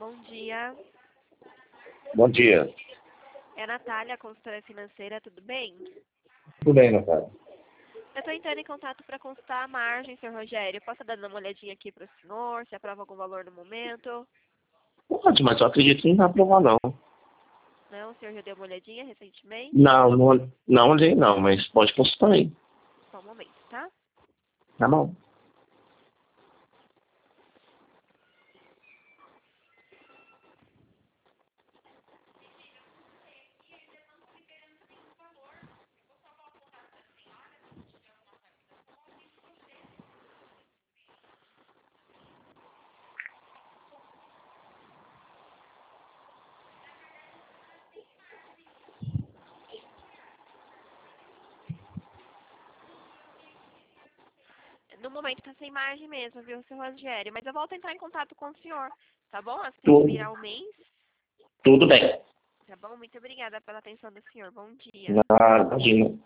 Bom dia. Bom dia. É a Natália, consultora financeira, tudo bem? Tudo bem, Natália? Eu estou entrando em contato para consultar a margem, senhor Rogério. Posso dar uma olhadinha aqui para o senhor, se aprova algum valor no momento? Pode, mas eu acredito que não vai aprovar, não. Não, o senhor já deu uma olhadinha recentemente? Não olhei, não, mas pode consultar aí. Só um momento, tá? Tá bom. No momento está sem margem mesmo, viu, senhor Rogério? Mas eu volto a entrar em contato com o senhor, tá bom? Assim que virar o mês, Tudo bem. tá bom? Muito obrigada pela atenção do senhor. Bom dia. Imagina.